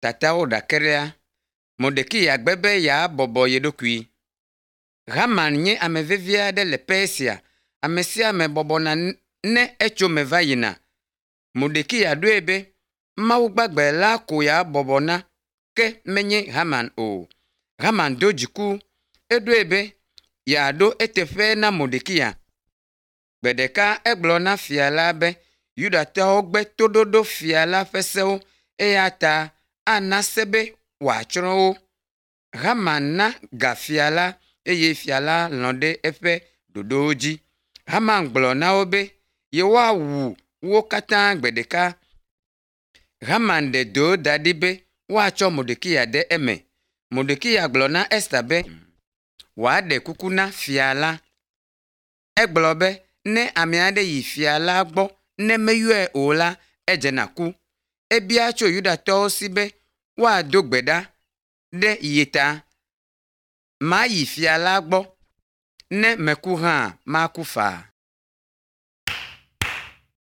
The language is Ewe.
tatawo ɖakeɖea, Mordekia gbe be yeabɔbɔ ye ɖokui. Haman nye ame vevi aɖe le Persia, ame sia ame bɔbɔna ne etso me va yina. Mordekia ɖoe be Mawu gbagbe la ko yeabɔbɔna, ke menye Haman o. Haman do dziku, eɖoe be yeaɖo eteƒe na Mordekia. Gbe ɖeka egblɔ na fia la be Yudatɔwo gbe toɖoɖo fia la ƒe sewo, eya ta ana se be wòatsrɔ̃ wo. Haman na ga fia la, eye fia la lɔ̃ ɖe eƒe ɖoɖowo dzi. Haman gblɔ na wo be yewoawu wo katã gbe ɖeka. Haman ɖe do da ɖi be woatsɔ Mordekia de eme. Mordekia gblɔ na Ester be wòaɖe kuku na fia la. Egblɔ be ne ame aɖe yi fia la gbɔ ne meyɔe o la, edzena ku. Ebia tso Yudatɔwo si be woado gbe ɖa ɖe ye ta. Mayi fia la gbɔ, ne meku hã maku faa.